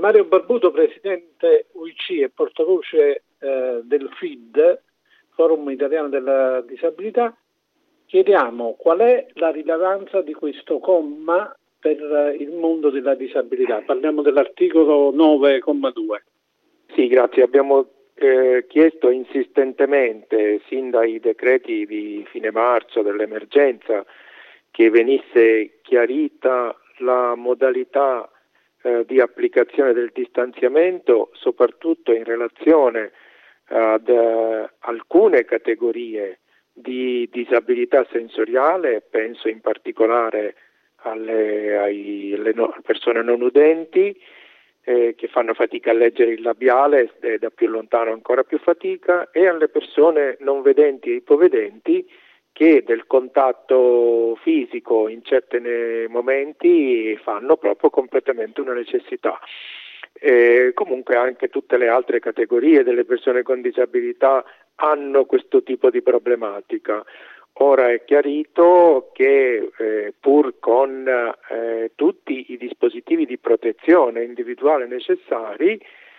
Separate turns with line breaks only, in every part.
Mario Barbuto, presidente UIC e portavoce del FID, Forum Italiano della Disabilità. Chiediamo qual è la rilevanza di questo comma per il mondo della disabilità. Parliamo dell'articolo 9,2.
Sì, grazie. Abbiamo chiesto insistentemente, sin dai decreti di fine marzo dell'emergenza, che venisse chiarita la modalità di applicazione del distanziamento, soprattutto in relazione ad alcune categorie di disabilità sensoriale, penso in particolare alle persone non udenti, che fanno fatica a leggere il labiale e da più lontano ancora più fatica, e alle persone non vedenti e ipovedenti che del contatto fisico in certi momenti fanno proprio completamente una necessità. Comunque anche tutte le altre categorie delle persone con disabilità hanno questo tipo di problematica. Ora è chiarito che pur con tutti i dispositivi di protezione individuale necessari,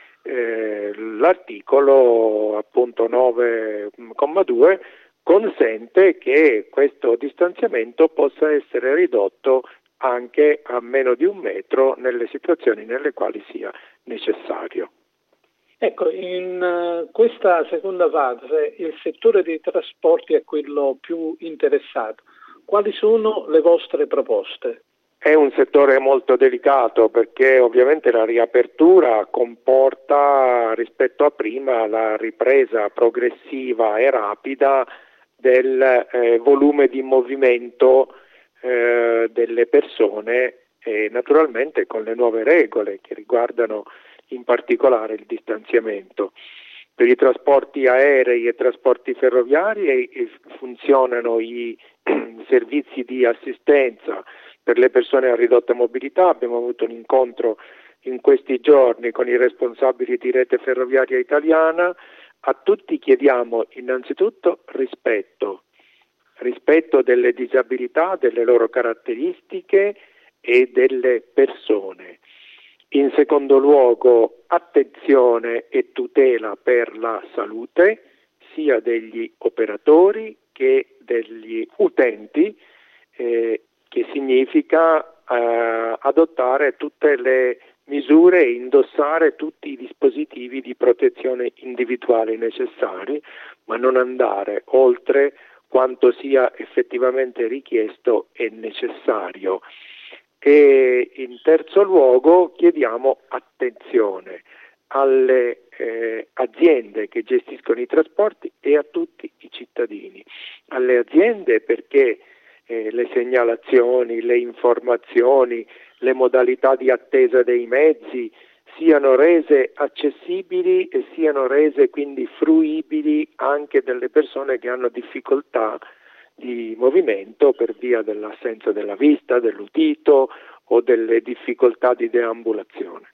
l'articolo appunto 9,2 consente che questo distanziamento possa essere ridotto anche a meno di 1 metro nelle situazioni nelle quali sia necessario.
Ecco, in questa seconda fase il settore dei trasporti è quello più interessato. Quali sono le vostre proposte?
È un settore molto delicato perché ovviamente la riapertura comporta rispetto a prima la ripresa progressiva e rapida del volume di movimento delle persone, e naturalmente con le nuove regole che riguardano in particolare il distanziamento. Per i trasporti aerei e trasporti ferroviari funzionano i servizi di assistenza per le persone a ridotta mobilità. Abbiamo avuto un incontro in questi giorni con i responsabili di Rete Ferroviaria Italiana. A tutti chiediamo innanzitutto rispetto delle disabilità, delle loro caratteristiche e delle persone. In secondo luogo, attenzione e tutela per la salute sia degli operatori che degli utenti, che significa adottare tutte le misure e indossare tutti i dispositivi di protezione individuali necessari, ma non andare oltre quanto sia effettivamente richiesto e necessario. E in terzo luogo chiediamo attenzione alle aziende che gestiscono i trasporti e a tutti i cittadini. Alle aziende perché le segnalazioni, le informazioni, le modalità di attesa dei mezzi siano rese accessibili e siano rese quindi fruibili anche dalle persone che hanno difficoltà di movimento per via dell'assenza della vista, dell'udito o delle difficoltà di deambulazione.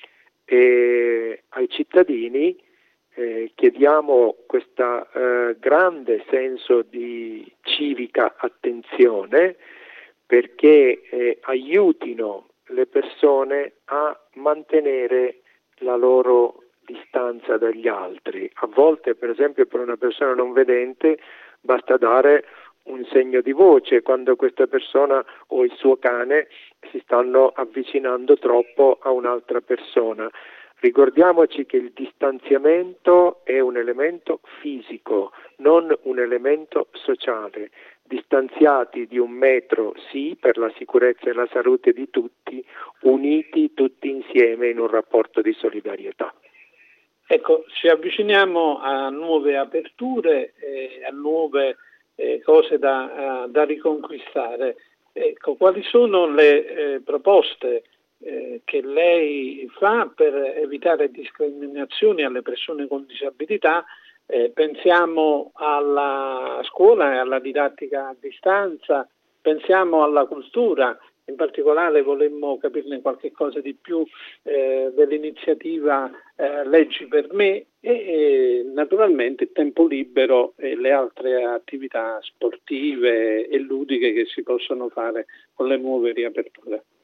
E ai cittadini chiediamo questo grande senso di civica attenzione perché aiutino le persone a mantenere la loro distanza dagli altri. A volte, per esempio, per una persona non vedente basta dare un segno di voce quando questa persona o il suo cane si stanno avvicinando troppo a un'altra persona. Ricordiamoci che il distanziamento è un elemento fisico, non un elemento sociale. Distanziati di 1 metro, sì, per la sicurezza e la salute di tutti, uniti tutti insieme in un rapporto di solidarietà.
Ecco, ci avviciniamo a nuove aperture, a nuove cose da riconquistare. Ecco, quali sono le proposte che lei fa per evitare discriminazioni alle persone con disabilità? Pensiamo alla scuola e alla didattica a distanza, pensiamo alla cultura, in particolare volemmo capirne qualche cosa di più dell'iniziativa Leggi per me e naturalmente il tempo libero e le altre attività sportive e ludiche che si possono fare con le nuove riaperture.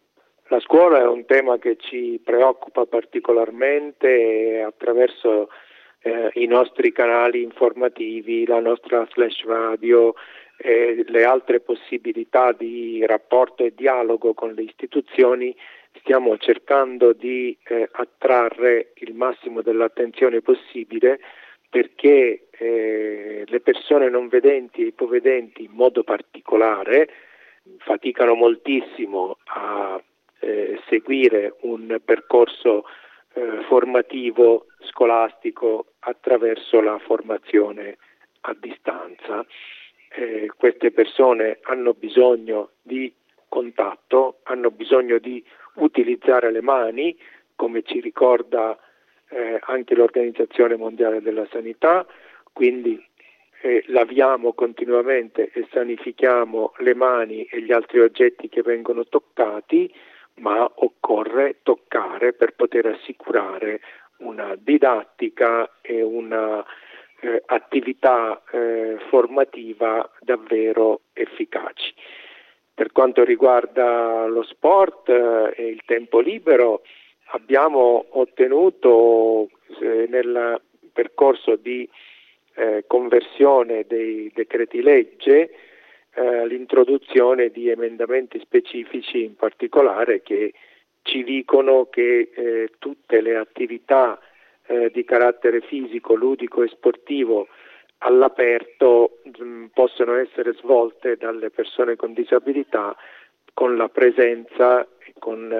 La scuola è un tema che ci preoccupa particolarmente attraverso i nostri canali informativi, la nostra flash radio, le altre possibilità di rapporto e dialogo con le istituzioni. Stiamo cercando di attrarre il massimo dell'attenzione possibile perché le persone non vedenti e ipovedenti in modo particolare faticano moltissimo a seguire un percorso formativo scolastico attraverso la formazione a distanza. Queste persone hanno bisogno di contatto, hanno bisogno di utilizzare le mani, come ci ricorda anche l'Organizzazione Mondiale della Sanità, quindi laviamo continuamente e sanifichiamo le mani e gli altri oggetti che vengono toccati, ma occorre toccare per poter assicurare una didattica e una attività formativa davvero efficaci. Per quanto riguarda lo sport e il tempo libero, abbiamo ottenuto nel percorso di conversione dei decreti legge l'introduzione di emendamenti specifici, in particolare che ci dicono che tutte le attività di carattere fisico, ludico e sportivo all'aperto possono essere svolte dalle persone con disabilità con la presenza e con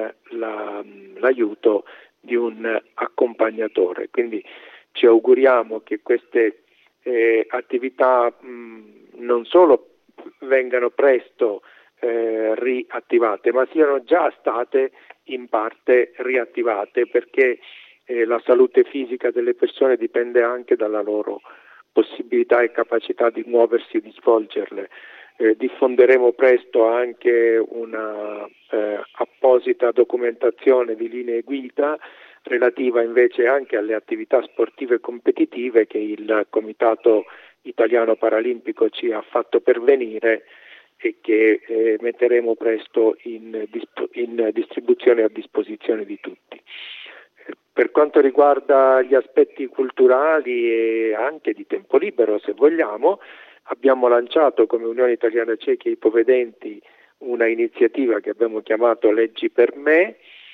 l'aiuto di un accompagnatore. Quindi ci auguriamo che queste attività non solo vengano presto riattivate, ma siano già state in parte riattivate, perché la salute fisica delle persone dipende anche dalla loro possibilità e capacità di muoversi e di svolgerle. Diffonderemo presto anche una apposita documentazione di linee guida relativa invece anche alle attività sportive competitive che il Comitato Italiano Paralimpico ci ha fatto pervenire e che metteremo presto in distribuzione a disposizione di tutti. Per quanto riguarda gli aspetti culturali e anche di tempo libero, se vogliamo, abbiamo lanciato come Unione Italiana Ciechi e Ipovedenti una iniziativa che abbiamo chiamato Leggi per me,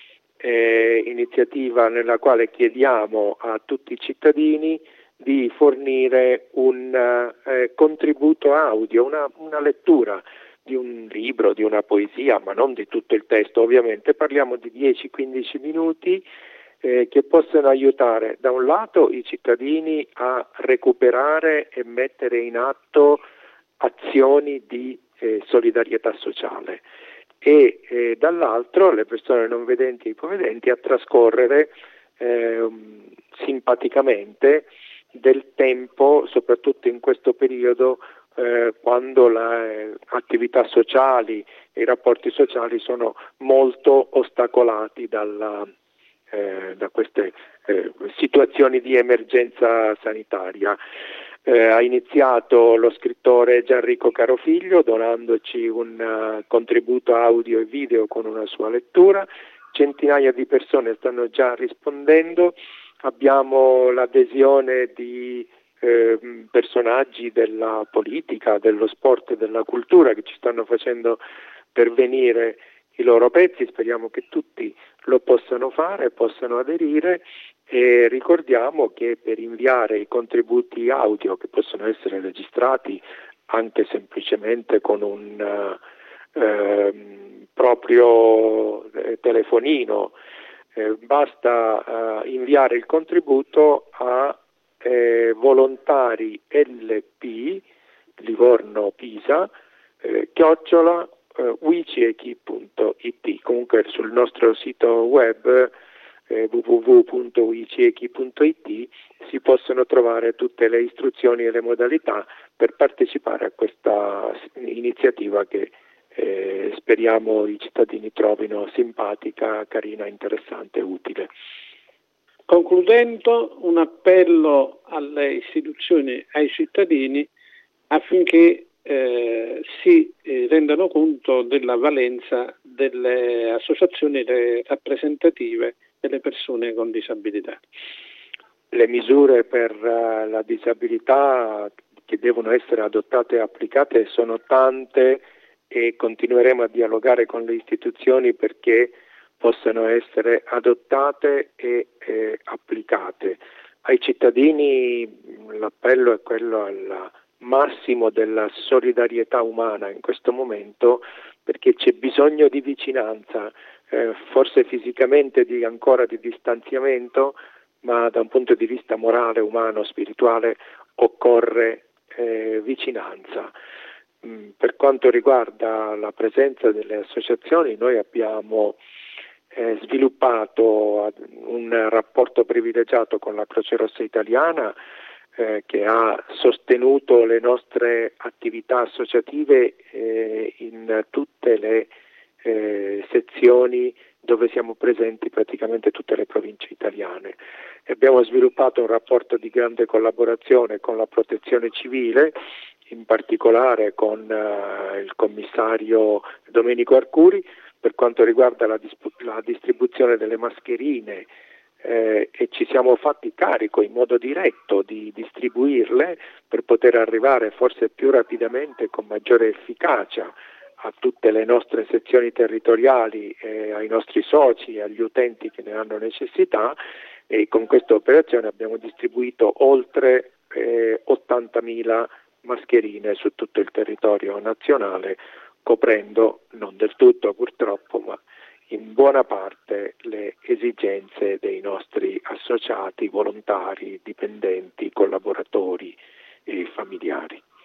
iniziativa nella quale chiediamo a tutti i cittadini di fornire un contributo audio, una lettura di un libro, di una poesia, ma non di tutto il testo ovviamente. Parliamo di 10-15 minuti che possono aiutare da un lato i cittadini a recuperare e mettere in atto azioni di solidarietà sociale e dall'altro le persone non vedenti e ipovedenti a trascorrere simpaticamente del tempo, soprattutto in questo periodo quando le attività sociali e i rapporti sociali sono molto ostacolati da queste situazioni di emergenza sanitaria. Ha iniziato lo scrittore Gianrico Carofiglio donandoci un contributo audio e video con una sua lettura. Centinaia di persone stanno già rispondendo. Abbiamo l'adesione di personaggi della politica, dello sport e della cultura che ci stanno facendo pervenire i loro pezzi. Speriamo che tutti lo possano fare, possano aderire, e ricordiamo che per inviare i contributi audio, che possono essere registrati anche semplicemente con un proprio telefonino, basta inviare il contributo a volontari LP Livorno Pisa @wiciechi.it. Comunque sul nostro sito web www.wiciechi.it si possono trovare tutte le istruzioni e le modalità per partecipare a questa iniziativa che speriamo i cittadini trovino simpatica, carina, interessante e utile.
Concludendo, un appello alle istituzioni, ai cittadini, affinché si rendano conto della valenza delle associazioni rappresentative delle persone con disabilità.
Le misure per la disabilità che devono essere adottate e applicate sono tante e continueremo a dialogare con le istituzioni perché possano essere adottate e applicate. Ai cittadini l'appello è quello al massimo della solidarietà umana in questo momento, perché c'è bisogno di vicinanza, forse fisicamente ancora di distanziamento, ma da un punto di vista morale, umano, spirituale occorre vicinanza. Per quanto riguarda la presenza delle associazioni, noi abbiamo sviluppato un rapporto privilegiato con la Croce Rossa Italiana che ha sostenuto le nostre attività associative in tutte le sezioni dove siamo presenti praticamente tutte le province italiane. Abbiamo sviluppato un rapporto di grande collaborazione con la Protezione Civile, in particolare con il commissario Domenico Arcuri, per quanto riguarda la distribuzione delle mascherine e ci siamo fatti carico in modo diretto di distribuirle per poter arrivare forse più rapidamente e con maggiore efficacia a tutte le nostre sezioni territoriali, ai nostri soci e agli utenti che ne hanno necessità, e con questa operazione abbiamo distribuito oltre 80.000 mascherine su tutto il territorio nazionale, coprendo non del tutto purtroppo, ma in buona parte le esigenze dei nostri associati, volontari, dipendenti, collaboratori e familiari.